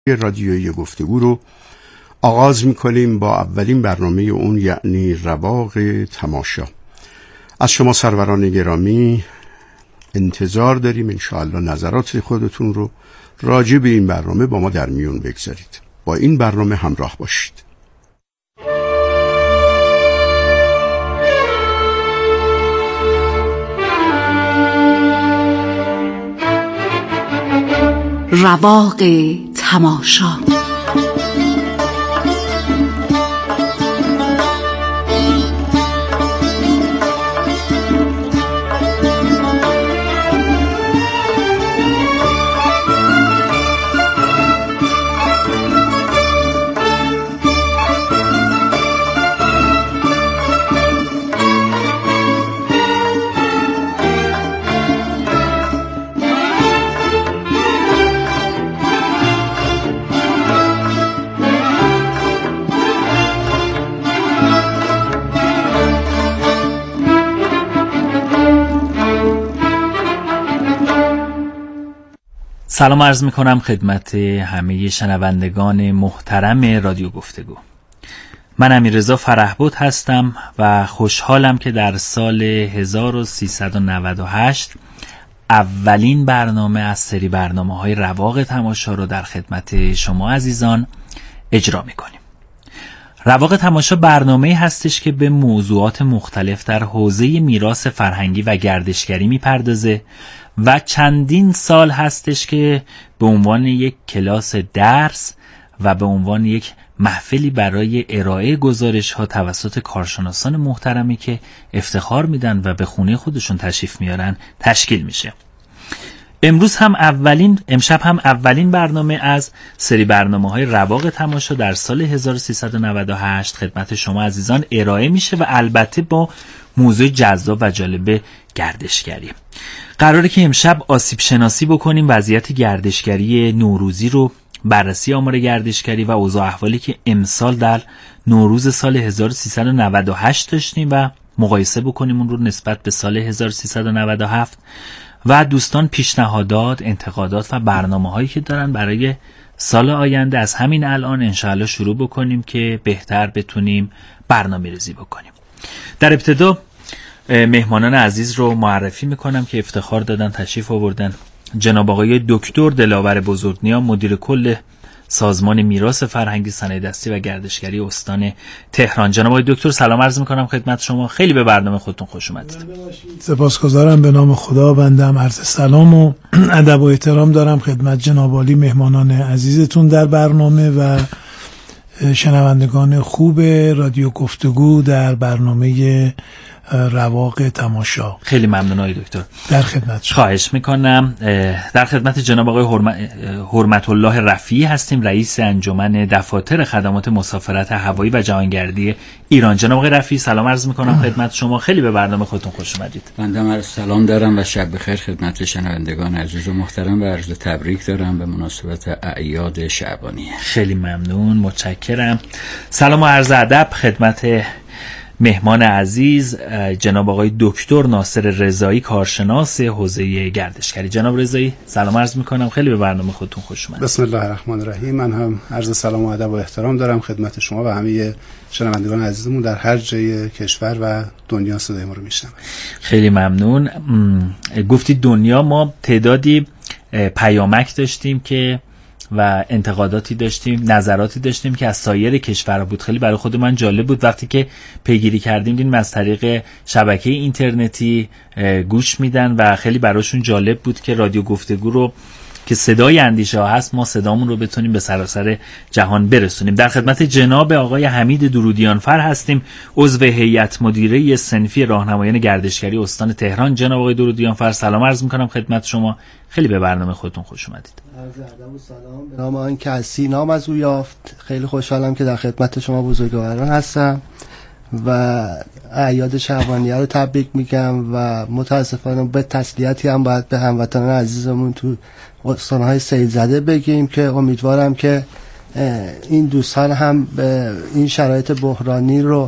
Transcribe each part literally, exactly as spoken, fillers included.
رادیویی گفتگو رو آغاز می‌کنیم با اولین برنامه اون، یعنی رواق تماشا. از شما سروران گرامی انتظار داریم انشاءالله نظرات خودتون رو راجع به این برنامه با ما در میون بگذارید. با این برنامه همراه باشید. رواق تماشا. سلام عرض می کنم خدمت همه شنوندگان محترم رادیو گفتگو. من امیررضا فرحبود هستم و خوشحالم که در سال هزار و سیصد و نود و هشت اولین برنامه از سری برنامه های رواق تماشا رو در خدمت شما عزیزان اجرا می کنیم. رواق تماشا برنامه‌ای هستش که به موضوعات مختلف در حوزه میراث فرهنگی و گردشگری میپردازه و چندین سال هستش که به عنوان یک کلاس درس و به عنوان یک محفلی برای ارائه گزارش ها توسط کارشناسان محترمی که افتخار میدن و به خونه خودشون تشریف میارن تشکیل میشه. امروز هم اولین امشب هم اولین برنامه از سری برنامه‌های رواق تماشا در سال هزار و سیصد و نود و هشت خدمت شما عزیزان ارائه میشه و البته با موضوع جذاب و جالب گردشگری. قراره که امشب آسیب شناسی بکنیم، وضعیت گردشگری نوروزی رو، بررسی آمار گردشگری و اوضاع احوالی که امسال در نوروز سال هزار و سیصد و نود و هشت داشتیم و مقایسه بکنیم اون رو نسبت به سال هزار و سیصد و نود و هفت و دوستان پیشنهادات، انتقادات و برنامه‌هایی که دارن برای سال آینده از همین الان انشاءالله شروع بکنیم که بهتر بتونیم برنامه‌ریزی بکنیم. در ابتدا مهمانان عزیز رو معرفی میکنم که افتخار دادن تشریف آوردن. جناب آقای دکتر دلاور بزرگنیا، مدیر کل سازمان میراث فرهنگی، صنایع‌دستی و گردشگری استان تهران. جناب آقای دکتر سلام عرض میکنم خدمت شما، خیلی به برنامه خودتون خوش اومدید. سپاسگزارم. به نام خدا بنده هم عرض سلام و ادب و احترام دارم خدمت جناب عالی مهمانان عزیزتون در برنامه و شنوندگان خوب رادیو گفتگو در برنامه رواق تماشا. خیلی ممنون آقای دکتر. در خدمت شما. خواهش میکنم. در خدمت جناب آقای حرمت الله رفیعی هستیم، رئیس انجمن دفاتر خدمات مسافرت هوایی و جهانگردی ایران. جناب آقای رفیعی سلام عرض میکنم خدمت شما، خیلی به برنامه خودتون خوش اومدید. بنده هم سلام دارم و شب بخیر خدمت شنوندگان عزیز و محترم و عرض تبریک دارم به مناسبت اعیاد شعبانیه. خیلی ممنون، متشکرم. سلام و عرض ادب خدمت مهمان عزیز جناب آقای دکتر ناصر رضایی، کارشناس حوزه گردشگری. جناب رضایی سلام عرض میکنم، خیلی به برنامه خودتون خوش اومدید. بسم الله الرحمن الرحیم. من هم عرض سلام و ادب و احترام دارم خدمت شما و همه شنوندگان عزیزمون در هر جای کشور و دنیا صدای ما رو میشنون. خیلی ممنون. گفتید دنیا، ما تعدادی پیامک داشتیم که و انتقاداتی داشتیم، نظراتی داشتیم که از سایر کشورها بود. خیلی برای خود من جالب بود وقتی که پیگیری کردیم، دیدیم از طریق شبکه اینترنتی گوش میدن و خیلی براشون جالب بود که رادیو گفتگو رو که صدای اندیشه ها هست، ما صدامون رو بتونیم به سراسر جهان برسونیم. در خدمت جناب آقای حمید درودیانفر هستیم، عضو هیئت مدیره صنفی راهنمایان گردشگری استان تهران. جناب آقای درودیانفر سلام عرض میکنم خدمت شما، خیلی به برنامه خودتون خوش اومدید. عرض ادب و سلام به نام آن کسی نام از او یافت. خیلی خوشحالم که در خدمت شما بزرگواران هستم و اعیاد شعبانیه رو تبریک میگم و متاسفانه به تسلیتی هم باید به هموطنان عزیزمون تو استانهای سیل زده بگیم که امیدوارم که این دوستان هم به این شرایط بحرانی رو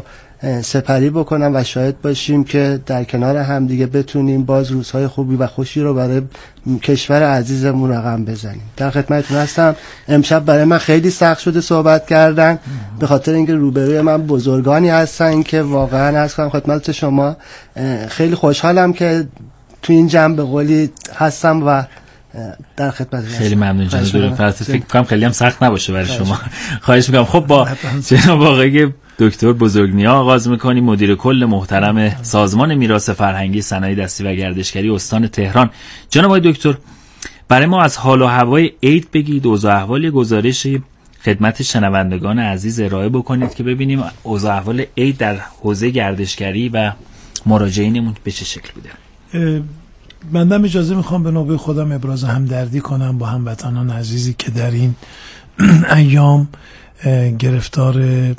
سپری بکنم و شاهد باشیم که در کنار هم دیگه بتونیم باز روزهای خوبی و خوشی رو برای کشور عزیزمون رقم بزنیم. در خدمتتون هستم. امشب برای من خیلی سخت شده صحبت کردن به خاطر اینکه روبروی من بزرگانی هستن که واقعا عرض کنم خدمت شما خیلی خوشحالم که تو این جمع به قولی هستم و در خدمت. خیلی ممنون جناب دکتر. فکر کنم خیلی هم سخت نباشه برای شما. خواهش میکنم. خب با جناب آقای دکتر بزرگنیا آغاز میکنیم، مدیر کل محترم سازمان میراث فرهنگی صنایع دستی و گردشگری استان تهران. جناب آقای دکتر، برای ما از حال و هوای عید بگید، اوضاع احوال گزارش خدمت شنوندگان عزیز ارائه بکنید که ببینیم اوضاع احوال عید در حوزه گردشگری و مراجعینمون به چه شکل بوده. بنده اجازه میخوام به نوبه خودم ابراز همدردی کنم با هموطنان عزیزی که در این ایام گرفتار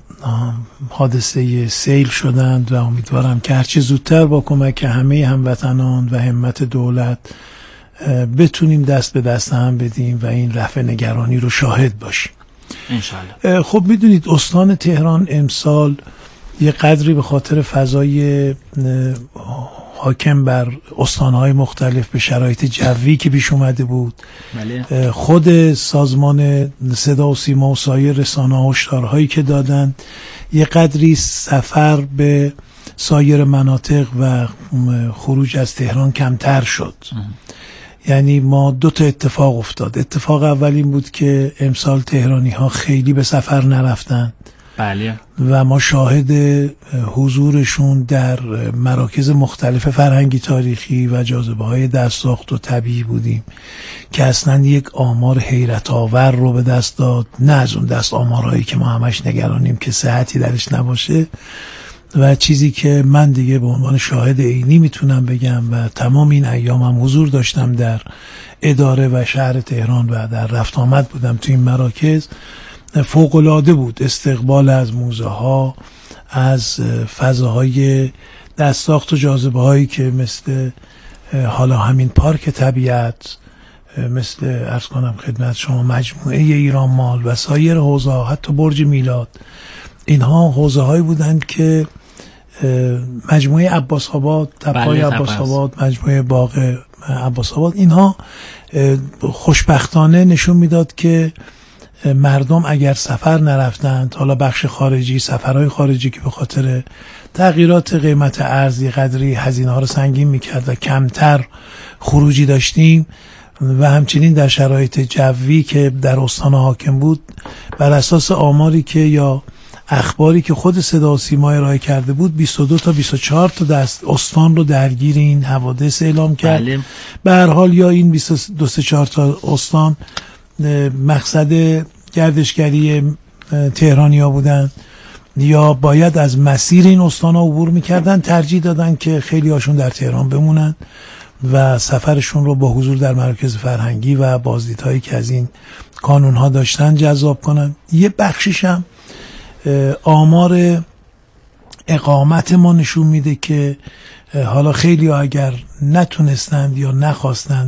حادثه سیل شدند و امیدوارم که هرچی زودتر با کمک همه هموطنان و همت دولت بتونیم دست به دست هم بدیم و این رفع نگرانی رو شاهد باشیم انشالله. خب میدونید استان تهران امسال یه قدری به خاطر فضای حاکم بر استانهای مختلف به شرایط جوی که پیش اومده بود بله. خود سازمان صدا و سیما و سایر رسانه‌ها هشدارهایی که دادن یه قدری سفر به سایر مناطق و خروج از تهران کمتر شد. یعنی ما دو تا اتفاق افتاد. اتفاق اول این بود که امسال تهرانی ها خیلی به سفر نرفتن بله. و ما شاهد حضورشون در مراکز مختلف فرهنگی تاریخی و جاذبه های دستساخت و طبیعی بودیم که اصلا یک آمار حیرت آور رو به دست داد، نه از اون دست آمارهایی که ما همش نگرانیم که صحتی درش نباشه. و چیزی که من دیگه به عنوان شاهد عینی میتونم بگم و تمام این ایامم حضور داشتم در اداره و شهر تهران و در رفت آمد بودم تو این مراکز، فوق‌العاده بود. استقبال از موزه ها، از فضاهای دستساخت و جاذبه هایی که مثل حالا همین پارک طبیعت، مثل عرض کنم خدمت شما مجموعه ایران مال و سایر حوزه ها، حتی برج میلاد، اینها حوزه هایی بودند که مجموعه عباس آباد، تپه‌های عباس آباد، مجموعه باغ عباس آباد، اینها خوشبختانه نشون میداد که مردم اگر سفر نرفتند، حالا بخش خارجی، سفرهای خارجی که به خاطر تغییرات قیمت ارز قدری هزینه ها رو سنگین میکرد و کمتر خروجی داشتیم و همچنین در شرایط جوی که در استان حاکم بود، بر اساس آماری که یا اخباری که خود صدا و سیما ارائه کرده بود، بیست و دو تا بیست و چهار تا دست استان رو درگیر این حوادث اعلام کرد. بله. به هر حال یا این بیست و دو تا چهار تا استان مقصد گردشگری تهرانیا بودن یا باید از مسیر این استان ها عبور میکردن، ترجیح دادن که خیلی هاشون در تهران بمونن و سفرشون رو با حضور در مراکز فرهنگی و بازدیدهایی که از این کانون ها داشتن جذاب کنن. یه بخشش هم آمار اقامت ما نشون میده که حالا خیلی ها اگر نتونستند یا نخواستند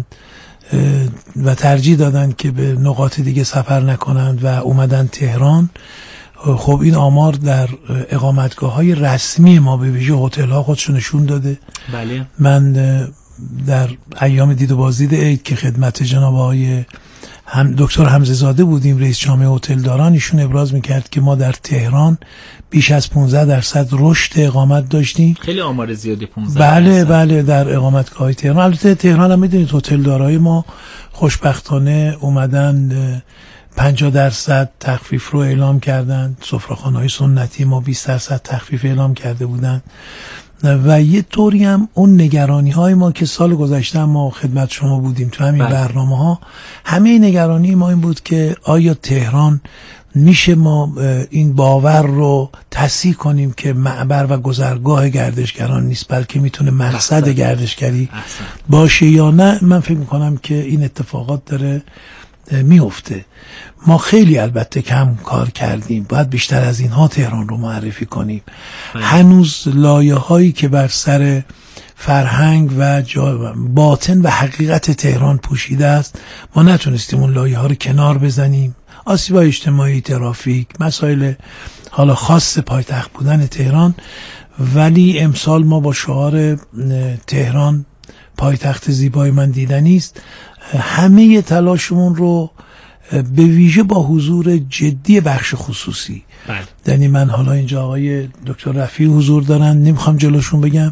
و ترجیح دادن که به نقاط دیگه سفر نکنند و اومدن تهران، خب این آمار در اقامتگاه های رسمی ما به ویژه هتل ها خودشو نشون داده. بله. من در ایام دید و بازدید عید که خدمت جناب آقای هم دکتر حمزه زاده بودیم، رئیس جامعه هتل داران، ایشون ابراز میکرد که ما در تهران بیش از پانزده درصد رشد اقامت داشتیم. خیلی آمار زیادی، پانزده بله درصد. بله در اقامتگاه تهران. البته تهران هم میدونید هتل دارای ما خوشبختانه اومدن پنجاه درصد تخفیف رو اعلام کردن. سفره‌خانه‌های سنتی ما بیست درصد تخفیف اعلام کرده بودن و یه طوری هم اون نگرانی های ما که سال گذشته ما خدمت شما بودیم تو همین برنامه ها، همه نگرانی ما این بود که آیا تهران میشه ما این باور رو تصحیح کنیم که معبر و گذرگاه گردشگران نیست بلکه میتونه مقصد گردشگری باشه یا نه. من فکر میکنم که این اتفاقات داره میفته. ما خیلی البته کم کار کردیم، باید بیشتر از اینها تهران رو معرفی کنیم. هنوز لایه هایی که بر سر فرهنگ و باطن و حقیقت تهران پوشیده است، ما نتونستیم اون لایه ها رو کنار بزنیم. آسیب اجتماعی، ترافیک، مسائل حالا خاص پایتخت بودن تهران، ولی امسال ما با شعار تهران پایتخت زیبای من دیدنی است همه تلاشمون رو به ویژه با حضور جدی بخش خصوصی، یعنی من حالا اینجا آقای دکتر رفیع حضور دارن، نمیخوام جلوشون بگم،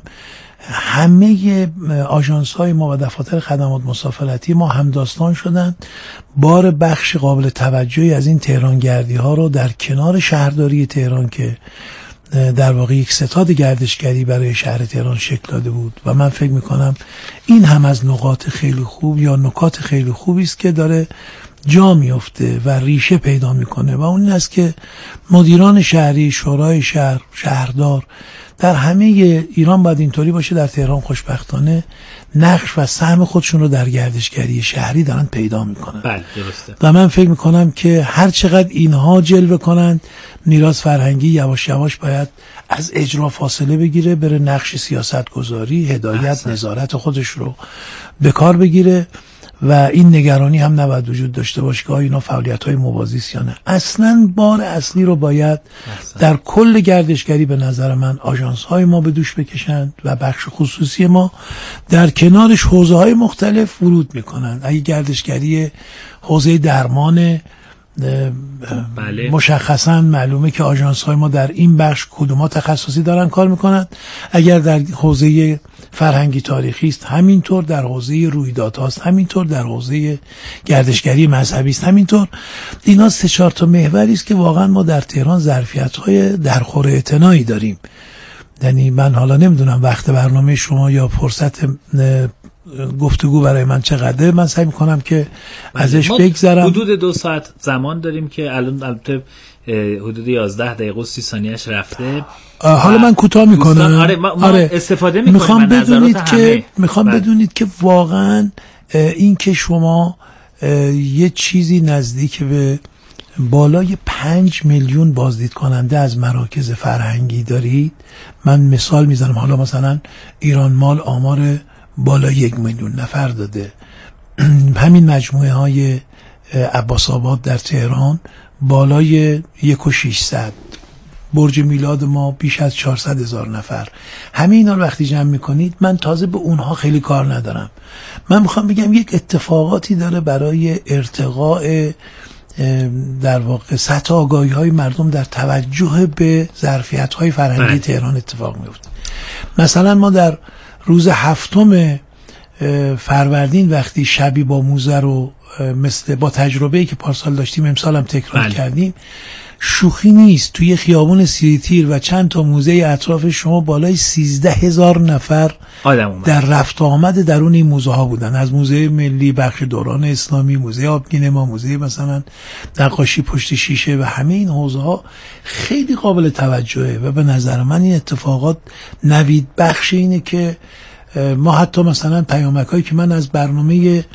همه آژانس های ما و دفاتر خدمات مسافرتی ما همداستان شدن بار بخش قابل توجهی از این تهرانگردی ها رو در کنار شهرداری تهران که در واقع یک ستاد گردشگری برای شهر تهران شکل داده بود و من فکر میکنم این هم از نقاط خیلی خوب یا نکات خیلی خوبی است که داره جا میفته و ریشه پیدا میکنه و اون این است که مدیران شهری، شورای شهر، شهردار در همه ایران باید اینطوری باشه، در تهران خوشبختانه نقش و سهم خودشون رو در گردشگری شهری دارن پیدا میکنن. بله درسته. و من فکر میکنم که هر چقدر اینها جلوه کنند میراث فرهنگی یواش یواش باید از اجرا فاصله بگیره، بره نقش سیاست گذاری، هدایت، احسن. نظارت خودش رو به کار بگیره و این نگرانی هم نباید وجود داشته باشه که اینا فعالیت‌های موازی است یا نه. اصلاً بار اصلی رو باید احسن. در کل گردشگری به نظر من آژانس‌های ما به دوش بکشند و بخش خصوصی ما در کنارش حوزه‌های مختلف ورود می‌کنند. اگه گردشگری حوزه درمان بله. مشخصا معلومه که آژانس‌های ما در این بخش کدوما تخصصی دارن کار میکنن، اگر در حوزه فرهنگی تاریخی است همینطور، در حوزه رویدادهاست همینطور، در حوزه گردشگری مذهبی است همینطور. اینا سه چهار تا محوری است که واقعا ما در تهران ظرفیت‌های درخور اعتنایی داریم. یعنی من حالا نمیدونم وقت برنامه شما یا فرصت گفتگو برای من چقدره، من سعی میکنم که ازش بگذرم. حدود دو ساعت زمان داریم که الان البته حدود یازده دقیقه و سی ثانیه‌اش رفته. حالا من کوتاه میکنم. آره ما, ما آره. استفاده میکنیم. میخوام بدونید که میخوام بدونید که واقعا این که شما یه چیزی نزدیک به بالای پنج میلیون بازدید کننده از مراکز فرهنگی دارید. من مثال میزنم، حالا مثلا ایران مال آمار بالای یک میلیون نفر داده، همین مجموعه های عباس آباد در تهران بالای یک و ششصد، برج میلاد ما بیش از چهارصد هزار نفر. همه اینا رو وقتی جمع میکنید، من تازه به اونها خیلی کار ندارم، من میخوام بگم یک اتفاقاتی داره برای ارتقاء در واقع سطح آگاهی های مردم در توجه به ظرفیت های فرهنگی تهران اتفاق میفته. مثلا ما در روز هفتم فروردین وقتی شبی با موزه رو مثل با تجربه‌ای که پارسال داشتیم امسال هم تکرار بله. کردیم، شوخی نیست، توی خیابون سیریتیر و چند تا موزه اطراف شما بالای سیزده هزار نفر در رفت آمد درون این موزه ها بودن، از موزه ملی، بخش دوران اسلامی، موزه آبگین ما، موزه مثلا نقاشی پشت شیشه و همه این حوزه ها خیلی قابل توجهه و به نظر من این اتفاقات نوید بخش اینه که ما حتی مثلا پیامک هایی که من از برنامه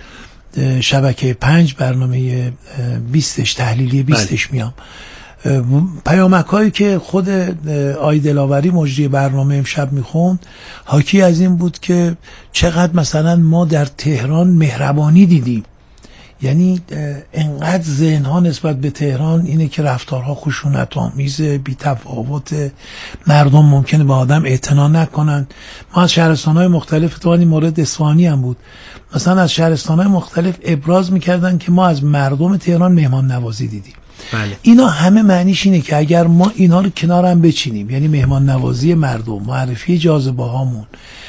شبکه پنج برنامه بیستش تحلیلی بیستش میام، پیامک هایی که خود آی دلاوری مجری برنامه امشب میخوند حاکی از این بود که چقدر مثلا ما در تهران مهربانی دیدیم. یعنی انقدر ذهنها نسبت به تهران اینه که رفتارها خشونت آمیز، بی تفاوت، مردم ممکنه به آدم اعتنا نکنن. ما از شهرستانهای مختلف، تو این مورد اصفهانی هم بود، مثلا از شهرستانهای مختلف ابراز میکردن که ما از مردم تهران مهمان نوازی دیدیم. بله. اینا همه معنیش اینه که اگر ما اینا رو کنار هم بچینیم، یعنی مهمان نوازی مردم، معرفی جاذبه هامون،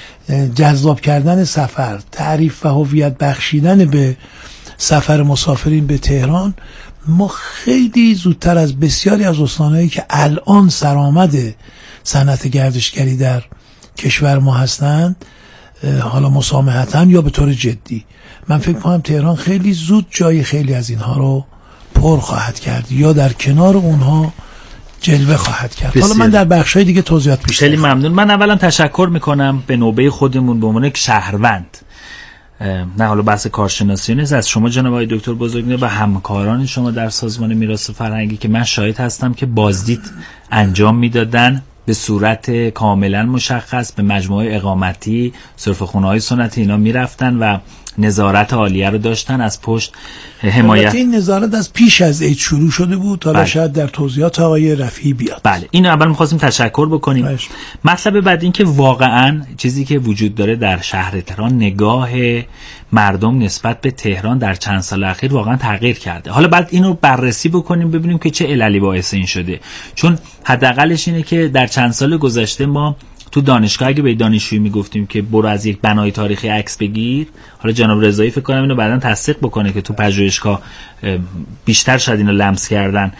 جذاب کردن سفر، تعریف و هویت بخشیدن به سفر مسافرین به تهران، ما خیلی زودتر از بسیاری از استانهایی که الان سرآمد صنعت گردشگری در کشور ما هستند، حالا مسامحتاً یا به طور جدی، من فکر کنم تهران خیلی زود جای خیلی از اینها رو پر خواهد کرد یا در کنار اونها جلوه خواهد کرد. بسیار. حالا من در بخشای دیگه توضیحات بیشتر. خیلی ممنون. من اولا تشکر میکنم به نوبه خودمون به عنوان یک شهروند، نه حالا بحث کارشناسی نیست، از شما جناب آقای دکتر بزرگنیا و همکاران شما در سازمان میراث فرهنگی که من شاهد هستم که بازدید انجام میدادن به صورت کاملا مشخص، به مجموعه اقامتی، سرفه‌خونه‌های سنتی اینا میرفتن و نظارت عالیه رو داشتن، از پشت حمایت. این نظارت از پیش از عید شروع شده بود، حالا بله. شاید در توضیحات آقای رفیعی بیاد. بله، اینو اول می‌خواستیم تشکر بکنیم. باش. مطلب بعد این که واقعاً چیزی که وجود داره در شهر تهران، نگاه مردم نسبت به تهران در چند سال اخیر واقعاً تغییر کرده. حالا بعد اینو بررسی بکنیم ببینیم که چه عللی باعث این شده. چون حداقلش اینه که در چند سال گذشته ما تو دانشگاه اگه به دانشجویی میگفتیم که برو از یک بنای تاریخی عکس بگیر، حالا جناب رضایی فکر کنم اینو بعداً تصدیق بکنه که تو پژوهشگاه بیشتر شاید اینو لمس کردن،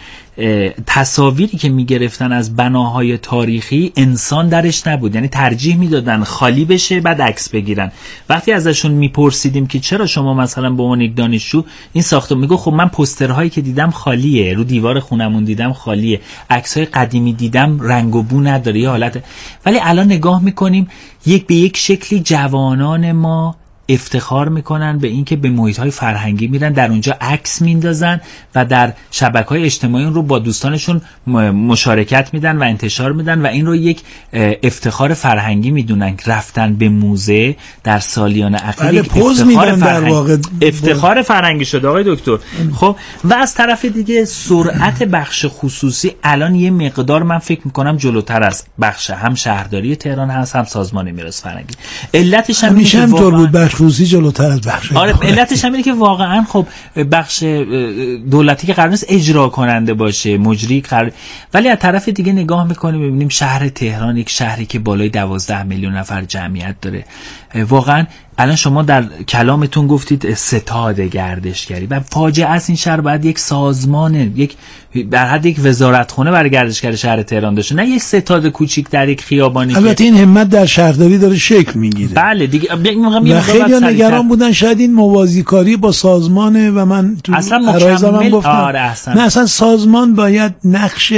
تصاویری که میگرفتن از بناهای تاریخی انسان درش نبود، یعنی ترجیح میدادن خالی بشه بعد عکس بگیرن. وقتی ازشون میپرسیدیم که چرا شما مثلا به عنوان یک دانشجو این ساختم، میگه خب من پوسترهایی که دیدم خالیه، رو دیوار خونمون دیدم خالیه، عکسای قدیمی دیدم رنگ و بو نداره یه حالت. ولی الان نگاه میکنیم یک به یک شکلی جوانان ما افتخار میکنن به اینکه به محیط‌های فرهنگی میرن، در اونجا عکس میندازن و در شبکه‌های اجتماعی رو با دوستانشون مشارکت میدن و انتشار میدن و این رو یک افتخار فرهنگی میدونن. رفتن به موزه در سالیان اخیر بله، یک پوز افتخار میدن در واقع، افتخار فرهنگی شده آقای دکتر. خب و از طرف دیگه سرعت بخش خصوصی الان یه مقدار من فکر میکنم جلوتر از بخش هم شهرداری تهران هست هم سازمان میراث فرهنگی. علتش هم میشه همینطور بود، بخش خصوصی جلوتر از بخش. آره، علتش هم اینه که واقعا خب بخش دولتی که قرار نیست اجرا کننده باشه، مجری قرار، ولی از طرف دیگه نگاه میکنیم ببینیم شهر تهران یک شهری که بالای دوازده میلیون نفر جمعیت داره. واقعا الان شما در کلامتون گفتید ستاد گردشگری و فاجعه است. این شهر باید یک سازمان، یک در حد یک وزارتخونه برای گردشگری شهر تهران داشته، نه یک ستاد کوچیک در یک خیابانی. البته این همت در شهرداری داره شکل میگیره. بله دیگه، و خیلی نگران بودن شاید این موازیکاری با سازمانه و من تو اصلا مکمل گفتم آره اصلا. نه، اصلا سازمان باید نقش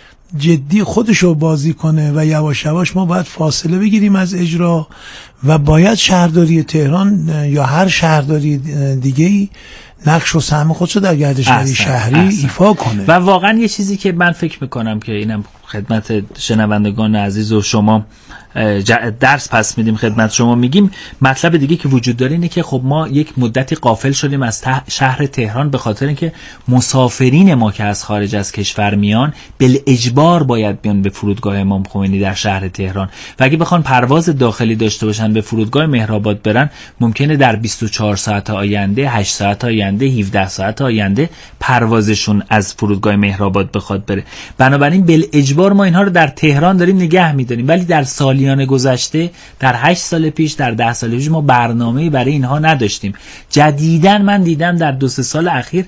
جدی خودشو بازی کنه و یواش یواش ما باید فاصله بگیریم از اجرا و باید شهرداری تهران یا هر شهرداری دیگه‌ای نقش و سهم خودشو در گردشگری شهری احسن. ایفا کنه. و واقعا یه چیزی که من فکر میکنم که اینم خدمت شنوندگان عزیز و شما درس پس میدیم خدمت شما میگیم، مطلب دیگه که وجود داره اینه که خب ما یک مدتی غافل شدیم از شهر تهران به خاطر اینکه مسافرین ما که از خارج از کشور میان بالاجبار باید بیان به فرودگاه امام خمینی در شهر تهران و اگه بخوان پرواز داخلی داشته باشن به فرودگاه مهرآباد برن، ممکنه در بیست و چهار ساعت آینده، هشت ساعت آینده، هفده ساعت آینده پروازشون از فرودگاه مهرآباد بخواد بره. بنابراین بالاجبار ما اینها رو در تهران داریم نگه می‌داریم، ولی در سالیان گذشته، در هشت سال پیش، در ده سال پیش ما برنامه‌ای برای اینها نداشتیم. جدیداً من دیدم در دو سه سال اخیر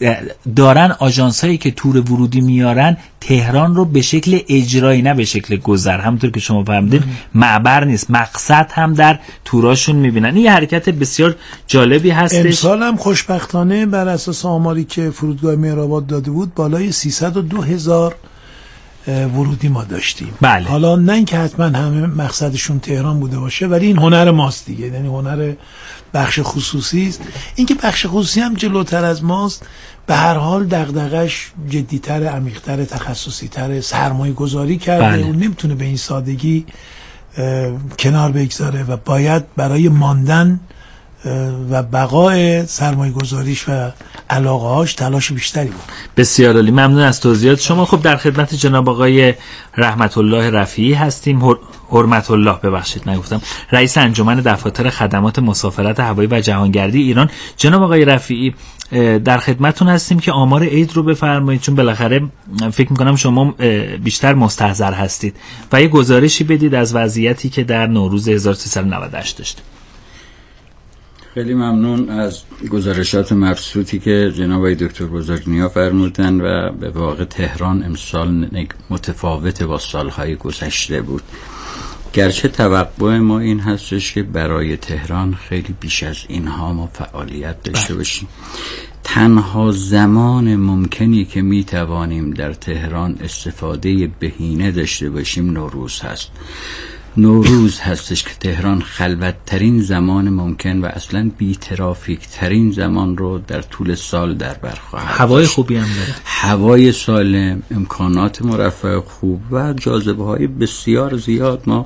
دارن آژانس‌هایی که تور ورودی میارن تهران رو به شکل اجرایی نه به شکل گذر، همونطور که شما فهمیدید معبر نیست، مقصد هم در توراشون میبینن. این یه حرکت بسیار جالبی هستش. امسال هم خوشبختانه بر اساس آماری که فرودگاه مهرآباد داده بود بالای سیصد و دو هزار ورودی ما داشتیم. بله. حالا نه اینکه حتما همه مقصدشون تهران بوده باشه، ولی این هنر ماست دیگه، یعنی هنر بخش خصوصی است. اینکه بخش خصوصی هم جلوتر از ماست به هر حال دغدغش جدی‌تر، عمیق‌تر، تخصصی‌تر، سرمایه گذاری کرده. بله. اون نمیتونه به این سادگی کنار بگذاره و باید برای ماندن و بقای سرمایه گذاریش و علاقه هاش تلاش بیشتری بود. بسیار عالی، ممنون از توضیحات شما. خب در خدمت جناب آقای رحمت الله رفیعی هستیم، هر... حرمت الله ببخشید نگفتم، رئیس انجمن دفاتر خدمات مسافرت هوایی و جهانگردی ایران. جناب آقای رفیعی در خدمتتون هستیم که آمار عید رو بفرمایید، چون بالاخره فکر میکنم شما بیشتر مستحضر هستید و یه گزارشی بدید از وضعیتی که در نوروز هزار و سیصد و نود و هشت داشتیم. خیلی ممنون از گزارشات مبسوطی که جناب آقای دکتر بزرگنیا فرمودن و به واقع تهران امسال متفاوت با سالهای گذشته بود. گرچه توقع ما این هستش که برای تهران خیلی بیش از اینها ما فعالیت داشته باشیم. تنها زمان ممکنی که می توانیم در تهران استفاده بهینه داشته باشیم نوروز هست. نوروز هستش که تهران خلوت ترین زمان ممکن و اصلا بی ترافیک ترین زمان رو در طول سال در بر خواهد. هوای خوبی هم داره، هوای سالم، امکانات مرفه خوب و جاذبه های بسیار زیاد. ما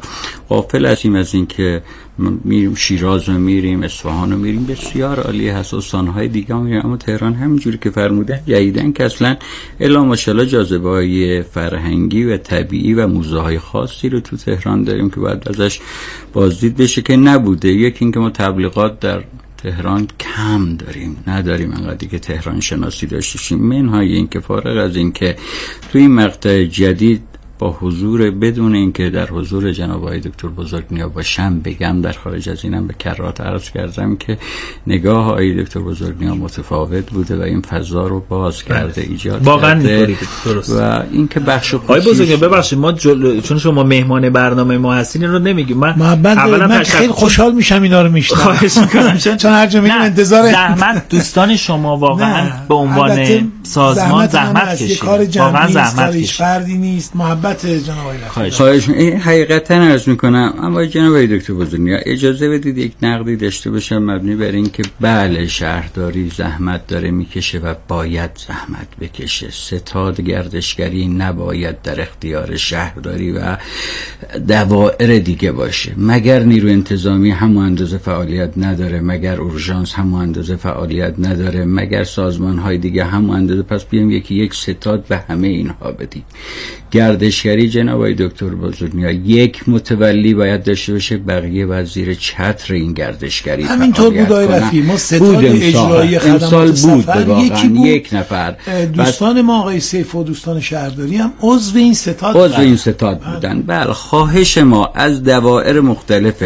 غافل هستیم از این که میریم شیراز رو میریم، اصفهان رو میریم، بسیار عالی هست، استانهای دیگه هم میریم، اما تهران همینجوری که فرمودن جدیدن که اصلا الا ماشاءالله جاذبه‌های فرهنگی و طبیعی و موزه‌های خاصی رو تو تهران داریم که باید ازش بازدید بشه که نبوده. یکی اینکه ما تبلیغات در تهران کم داریم، نداریم انقدری که تهران شناسی داشته باشیم. منهای این که فارغ از این که تو این مقطع جدید با حضور بدون اینکه در حضور جناب آقای دکتر بزرگنیا باشم بگم، در خارج از اینم به کرات عرض کردم که نگاه آقای دکتر بزرگنیا متفاوت بوده و این فضا رو باز کرده، ایجاد واقعا کرده. درست. و اینکه بخش آقای بزرگنیا ببخشید ما جل... چون شما مهمان برنامه ما هستین رو نمیگیم. من اولا من خیلی خوشحال میشم اینا رو میشنم. خواهش میکنم چون هر جا میریم انتظار زحمت دوستان شما واقعا به عنوان سازمان زحمت کشید. واقعا زحمت کشید. فردی نیست، محبت جناب آقای خواهش این حقیقتا عرض میکنم. اما جناب آقای دکتر بزرگنیا اجازه بدید یک نقدی داشته باشم مبنی بر این که بله شهرداری زحمت داره میکشه و باید زحمت بکشه. ستاد گردشگری نباید در اختیار شهرداری و دوائر دیگه باشه. مگر نیروی انتظامی همون اندازه فعالیت نداره، مگر اورژانس همون اندازه فعالیت نداره، مگر سازمان های دیگه همون اندازه، پس بیام یکی یک ستاد به همه اینها بدیم. گردشگری جناب آقای دکتر بزرگنیا یک متولی باید داشته باشه، بقیه باید زیر چتر این گردشگری همینطور بود آقای رفیعی. ما ستاد اجرایی خدمات سفر بود یکی بود، یک نفر. دوستان ما آقای سیف و دوستان شهرداری هم عضو این ستاد عضو این ستاد بودن. بله خواهش ما از دوائر مختلف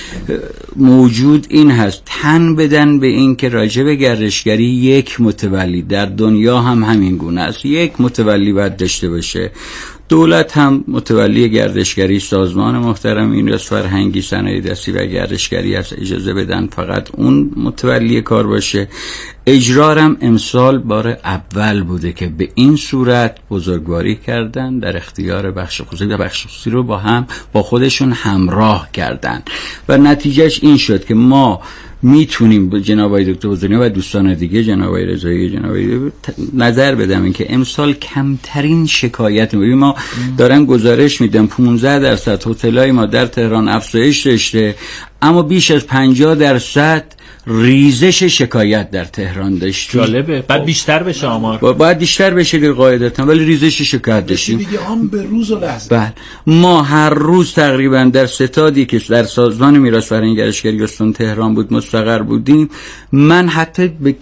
موجود این هست تن بدن به این که راجع به گردشگری یک متولی، در دنیا هم همین گونه است، یک متولی باید داشته باشه. دولت هم متولی گردشگری، سازمان محترم میراث فرهنگی صنایع دستی و گردشگری هست، اجازه بدن فقط اون متولی کار باشه. اجرارم امسال بار اول بوده که به این صورت بزرگواری کردن، در اختیار بخش خصوصی و بخش خصوصی رو با هم با خودشون همراه کردن و نتیجهش این شد که ما میتونیم به جناب آقای دکتر بزرگنیا و دوستان دیگه، جناب آقای رضایی، جناب آقای نظر بدم این که امسال کمترین شکایت می ما دارن گزارش میدن پانزده درصد هتل‌های ما در تهران افزایش داشته، اما بیش از پنجاه درصد ریزش شکایت در تهران داشتیم. جالبه. بعد بیشتر بشه آمار. با باید بیشتر بشه در قاعدتا، ولی ریزش شکایت داشتیم. دیگه هم به روز و لحظه. بله. ما هر روز تقریبا در ستادی که در سازمان میراث فرهنگی گردشگری استان تهران بود مستقر بودیم، من حتی به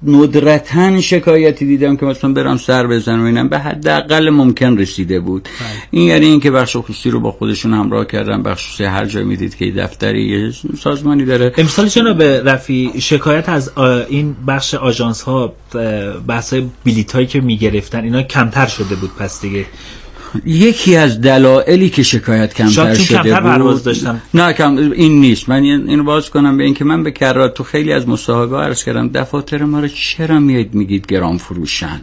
ندرتاً شکایتی دیدم که مثلا برام سر بزنم اینم به حداقل ممکن رسیده بود. بله. این یعنی اینکه بخش خصوصی رو با خودشون همراه کردن. بخش خصوصی هر جا میدید که دفتری سازمانی داره. امسال چرا به رفی شکایت از این بخش آژانس ها بحث بلیط هایی که میگرفتن اینا کمتر شده بود؟ پس دیگه یکی از دلایلی که شکایت کمتر شده کمتر بود پرواز داشتم. نه کم این نیست. من اینو باز کنم به اینکه من به کرات تو خیلی از مصاحبه عرض کردم دفاتر ما رو چرا میاد میگید گران فروشن؟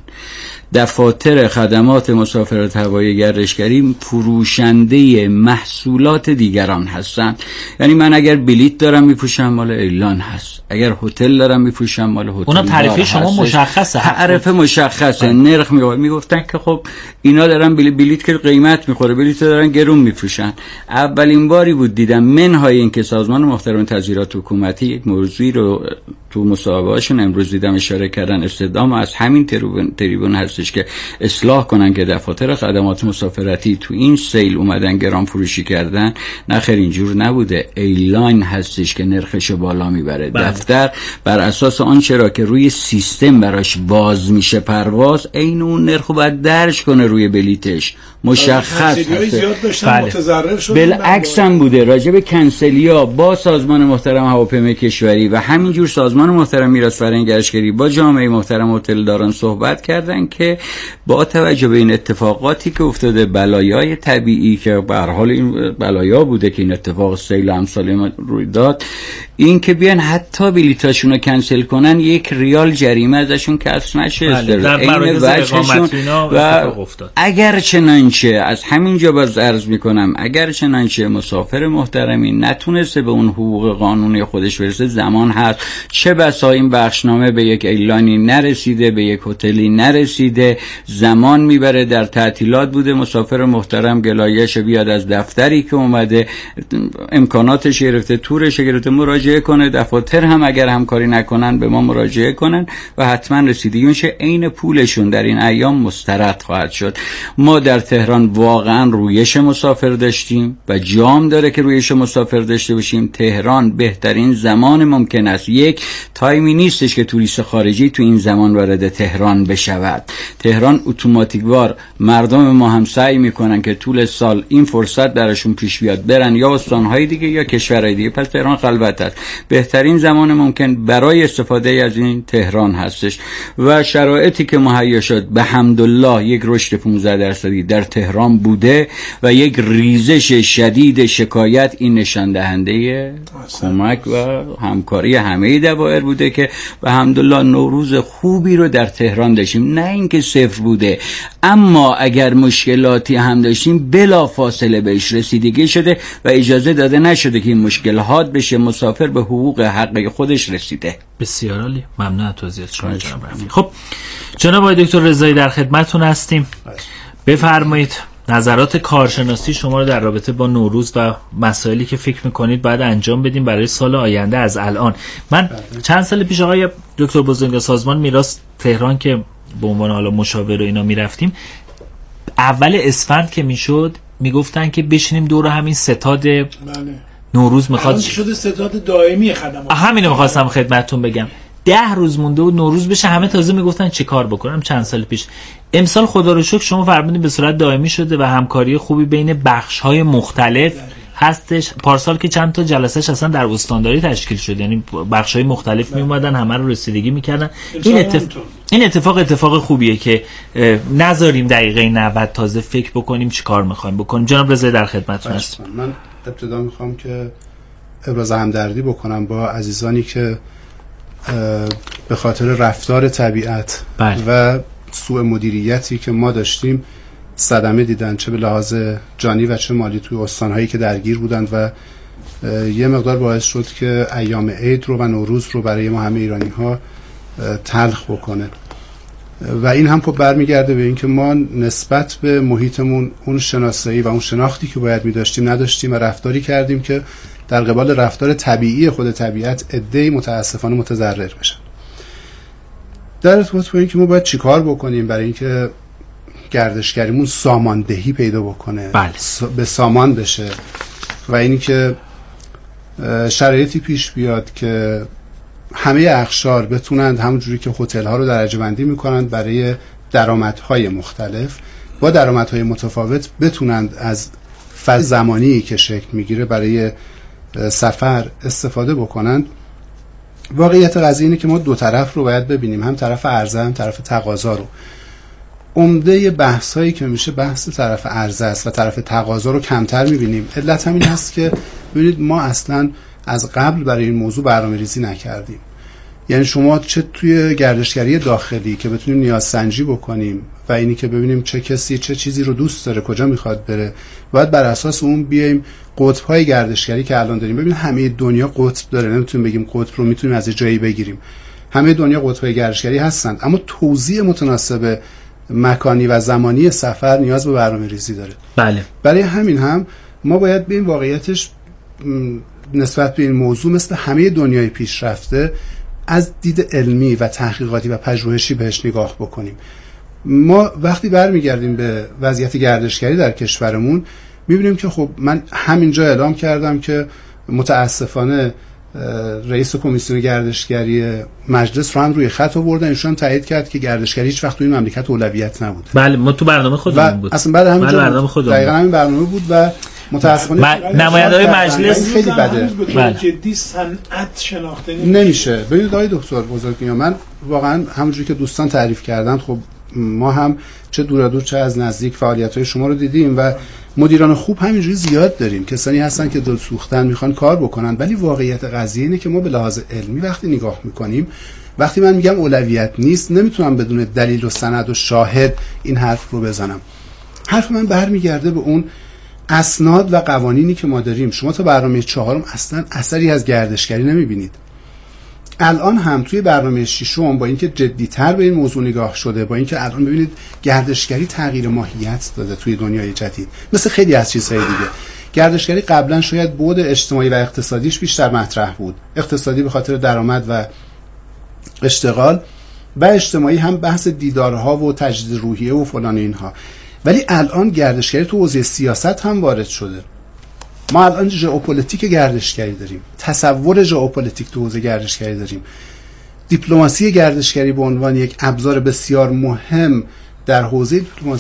دفاتر خدمات مسافرت هوایی گردشگری فروشنده محصولات دیگران هستن. یعنی من اگر بلیط دارم میفروشم مال ایلان هست، اگر هتل دارم میفروشم مال هتل. اونا تعریف شما مشخصه، تعریف مشخصه، نرخ میگفتن که خب اینا دارن بلیط که قیمت میخوره، بلیط دارن گرون میفروشن. اولین باری بود دیدم منهای این که سازمان محترم تظاهرات حکومتی یک موضوعی رو تو مصاحبه‌هاشون امروز دیدم اشاره کردن، استدام از همین تریبون تریبون هستش که اصلاح کنن که دفاتر خدمات مسافرتی تو این سیل اومدن گران فروشی کردن. نه خیر اینجور نبوده، ایلاین هستش که نرخشو بالا میبره. بله. دفتر بر اساس آنچه را که روی سیستم براش باز میشه پرواز، عین اون نرخو باید درج کنه روی بلیتش، مشخص هست. بله. بالعکس هم بوده راجع به کنسلیا با سازمان محترم هواپیمای کشوری و همینجور سازمان محترم میراث فرهنگی گردشگری با جامعه محترم هتلداران صحبت کردن که با توجه به این اتفاقاتی که افتاده، بلایای طبیعی که به هر حال این بلایا بوده که این اتفاق سیل امسال ما روی داد، این که بیان حتی بلیتاشون رو کنسل کنن یک ریال جریمه ازشون کسر نشه. بله. در مراکز اقامت و اگر چنانچه از همینجا باز عرض میکنم اگر چنانچه مسافر محترمی نتونسته به اون حقوق قانونی خودش برسه، زمان هست چه بسا این بخشنامه به یک ایلانی نرسیده، به یک هتلی نرسیده، زمان میبره. در تعطیلات بوده، مسافر محترم گلایش بیاد از دفتری که اومده، امکاناتش گرفته، تورش گرفته، مراجعه کنه. دفاتر هم اگر همکاری نکنن به ما مراجعه کنن و حتما رسیدگیش عین پولشون در این ایام مسترد خواهد شد. ما در تهران واقعا رویش مسافر داشتیم و جام داره که رویش مسافر داشته باشیم. تهران بهترین زمان ممکن است. یک تایمی نیستش که توریست خارجی تو این زمان وارد تهران بشود. تهران اتوماتیکوار مردم ما هم سعی میکنن که طول سال این فرصت درشون پیش بیاد برن یا استانهای دیگه یا کشورهای دیگه. پس تهران خلوت است. بهترین زمان ممکن برای استفاده از این تهران هستش و شرایطی که مهیا شد به حمدالله یک رشد پانزده درصدی در تهران بوده و یک ریزش شدید شکایت. این نشان دهنده کمک و همکاری همه دوایر بوده که به حمدالله نوروز خوبی رو در تهران داشتیم. نه اینکه صفر بوده، اما اگر مشکلاتی هم داشتیم بلا فاصله بهش رسیدگی شده و اجازه داده نشده که این مشکلات بشه. مسافر به حقوق حقی خودش رسیده. بسیار عالی، ممنون از توضیحات شما جناب رفیعی. خب جناب آقای دکتر رضایی در خدمتتون هستیم. بفرمایید نظرات کارشناسی شما رو در رابطه با نوروز و مسائلی که فکر میکنید باید انجام بدیم برای سال آینده از الان. من چند سال پیش آقای دکتر بزرگ سازمان میراث تهران که به عنوان حالا مشاور و اینا میرفتیم، اول اسفند که میشد میگفتن که بشینیم دور همین ستاد بله. نوروز میخواد شده ستاد دائمی خدمات. همینو میخواستم خدمتتون بگم. ده روز مونده و نوروز بشه، همه تازه میگفتن چه کار بکنم. چند سال پیش، امسال خدا رو شکر شما فرمودین به صورت دائمی شده و همکاری خوبی بین بخش‌های مختلف هستش. پارسال که چند تا جلسهش اصلا در استانداری تشکیل شد، یعنی بخش‌های مختلف می اومدن همه رو رسیدگی میکردن. این اتفاق این اتفاق اتفاق خوبیه که نذاریم دقیقه نود تازه فکر بکنیم چی کار می‌خوایم بکنیم. جناب رضایی در خدمتتون هستم. من ابتدا می‌خوام که ابراز همدردی بکنم با عزیزانی که به خاطر رفتار طبیعت بله. و سوء مدیریتی که ما داشتیم صدمه دیدن، چه به لحاظ جانی و چه مالی توی استانهایی که درگیر بودند و یه مقدار باعث شد که ایام عید رو و نوروز رو برای ما همه ایرانی ها تلخ بکنه. و این هم خب برمیگرده به این که ما نسبت به محیطمون اون شناسایی و اون شناختی که باید می داشتیم نداشتیم و رفتاری کردیم که در قبال رفتار طبیعی خود طبیعت عده‌ای متاسفانه متضرر بشن. در ارتباط با این که ما باید چیکار بکنیم برای اینکه گردشگریمون ساماندهی پیدا بکنه، بله. به سامان بشه و اینی که شرایطی پیش بیاد که همه اقشار بتونند همونجوری که هتل ها رو درجه بندی میکنند برای درآمدهای مختلف با درآمدهای متفاوت بتونند از فضا زمانی که شکل میگیره برای سفر استفاده بکنند. واقعیت قضیه اینه که ما دو طرف رو باید ببینیم، هم طرف عرضه هم طرف تقاضا رو. عمده بحث هایی که میشه بحث طرف عرضه است و طرف تقاضا رو کمتر میبینیم. علت همین هست که ببینید ما اصلا از قبل برای این موضوع برنامه‌ریزی نکردیم. یعنی شما چه توی گردشگری داخلی که بتونیم نیاز سنجی بکنیم و اینی که ببینیم چه کسی چه چیزی رو دوست داره، کجا میخواد بره، باید بر اساس اون بیایم قطب‌های گردشگری که الان داریم. ببین همه دنیا قطب داره، نمیتونیم بگیم قطب رو میتونیم از جایی بگیریم. همه دنیا قطب‌های گردشگری هستند، اما توزیع متناسب مکانی و زمانی سفر نیاز به برنامه‌ریزی داره. بله. برای همین هم ما باید به این واقعیتش نسبت به این موضوع مثل همه دنیای پیشرفته از دید علمی و تحقیقاتی و پژوهشی بهش نگاه بکنیم. ما وقتی برمیگردیم به وضعیت گردشگری در کشورمون میبینیم که خب من همینجا اعلام کردم که متاسفانه رئیس کمیسیون گردشگری مجلس رو هم روی خط آوردن، ایشون تایید کرد که گردشگری هیچ وقت توی این مملکت اولویت نبوده. بله ما تو برنامه خودمون بود. اصلا بعد همین برنامه خودمون دقیقاً همین برنامه بود و متاسفانه نماینده‌های مجلس خیلی بده. بله. جدی صنعت شناخته نمیشه. ببینید آقای دکتر بزرگنیا، من واقعا همونجوری که دوستان تعریف کردن، خب ما هم چه دور دور چه از نزدیک فعالیت‌های شما رو دیدیم و مدیران خوب همینجوری زیاد داریم، کسانی هستن که دل سوختن میخوان کار بکنن. ولی واقعیت قضیه اینه که ما به لحاظ علمی وقتی نگاه میکنیم، وقتی من میگم اولویت نیست، نمیتونم بدون دلیل و سند و شاهد این حرف رو بزنم. حرف من برمیگرده به اون اسناد و قوانینی که ما داریم. شما تا برنامه چهارم اصلا اثری از گردشگری نمیبینید. الان هم توی برنامه ششم با اینکه جدی‌تر به این موضوع نگاه شده، با اینکه الان ببینید گردشگری تغییر ماهیت داده توی دنیای جدید، مثل خیلی از چیزهای دیگه. گردشگری قبلا شاید بعد اجتماعی و اقتصادیش بیشتر مطرح بود، اقتصادی به خاطر درآمد و اشتغال، و اجتماعی هم بحث دیدارها و تجدید روحیه و فلان اینها. ولی الان گردشگری تو حوزه سیاست هم وارد شده. ما الان ژئوپلیتیک گردشگری داریم، تصور ژئوپلیتیک تو حوزه گردشگری داریم. دیپلماسی گردشگری به عنوان یک ابزار بسیار مهم در حوزه دیپلماسی